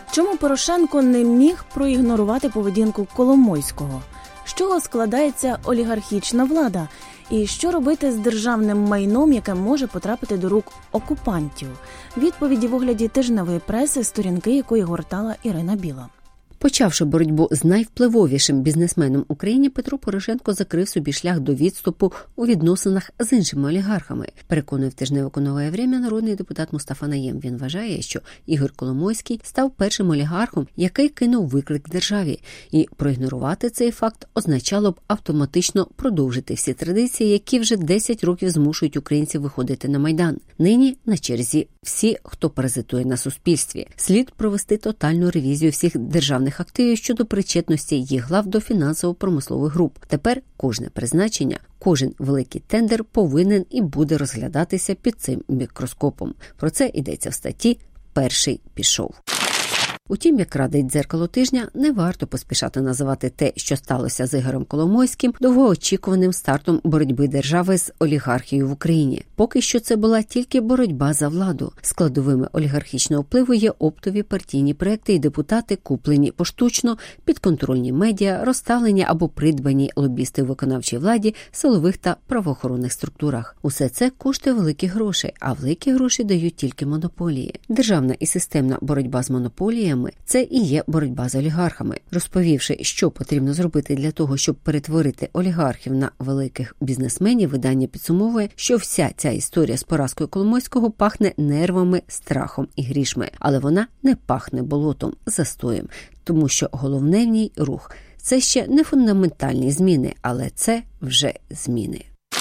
Чому Порошенко не міг проігнорувати поведінку Коломойського? З чого складається олігархічна влада? І що робити з державним майном, яке може потрапити до рук окупантів? Відповіді в огляді тижневої преси, сторінки якої гортала Ірина Біла. Почавши боротьбу з найвпливовішим бізнесменом України, Петро Порошенко закрив собі шлях до відступу у відносинах з іншими олігархами. Переконує в тижневику «Нове время» народний депутат Мустафа Найєм. Він вважає, що Ігор Коломойський став першим олігархом, який кинув виклик державі. І проігнорувати цей факт означало б автоматично продовжити всі традиції, які вже 10 років змушують українців виходити на Майдан. Нині на черзі всі, хто паразитує на суспільстві. Слід провести тотальну ревізію всіх державних активів щодо причетності їх глав до фінансово-промислових груп. Тепер кожне призначення, кожен великий тендер повинен і буде розглядатися під цим мікроскопом. Про це йдеться в статті «Перший пішов». Утім, як радить «Дзеркало тижня», не варто поспішати називати те, що сталося з Ігорем Коломойським, довгоочікуваним стартом боротьби держави з олігархією в Україні. Поки що це була тільки боротьба за владу. Складовими олігархічного впливу є оптові партійні проекти і депутати, куплені поштучно, підконтрольні медіа, розставлені або придбані лобісти в виконавчій владі, силових та правоохоронних структурах. Усе це коштує великі гроші, а великі гроші дають тільки монополії. Державна і системна боротьба з монополіями – це і є боротьба з олігархами. Розповівши, що потрібно зробити для того, щоб перетворити олігархів на великих бізнесменів, видання підсумовує, що вся ця історія з поразкою Коломойського пахне нервами, страхом і грішми. Але вона не пахне болотом, застоєм, тому що головне в ній – рух. Це ще не фундаментальні зміни, але це вже зміни.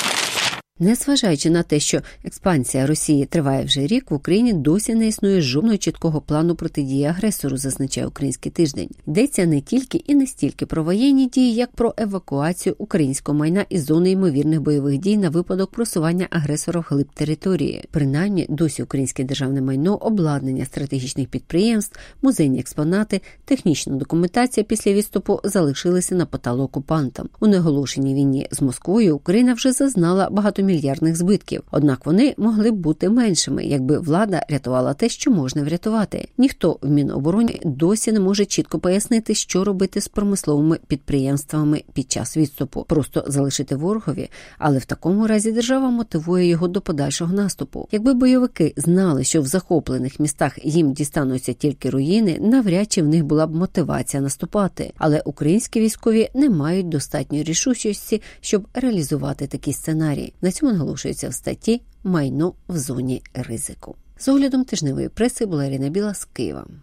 Незважаючи на те, що експансія Росії триває вже рік, в Україні досі не існує жодного чіткого плану протидії агресору, зазначає «Український тиждень». Йдеться не тільки і не стільки про воєнні дії, як про евакуацію українського майна із зони ймовірних бойових дій на випадок просування агресора вглиб території. Принаймні, досі українське державне майно, обладнання стратегічних підприємств, музейні експонати, технічна документація після відступу залишилися на поталу окупантам. У неоголошеній війні з Москвою Україна вже зазнала багатомільярдних збитків. Однак вони могли б бути меншими, якби влада рятувала те, що можна врятувати. Ніхто в Мінобороні досі не може чітко пояснити, що робити з промисловими підприємствами під час відступу. Просто залишити ворогові, але в такому разі держава мотивує його до подальшого наступу. Якби бойовики знали, що в захоплених містах їм дістануться тільки руїни, навряд чи в них була б мотивація наступати. Але українські військові не мають достатньої рішучості, щоб реалізувати такі сценарії. На цьому наголошується в статті «Майно в зоні ризику». З оглядом тижневої преси була Ірина Біла з Києва.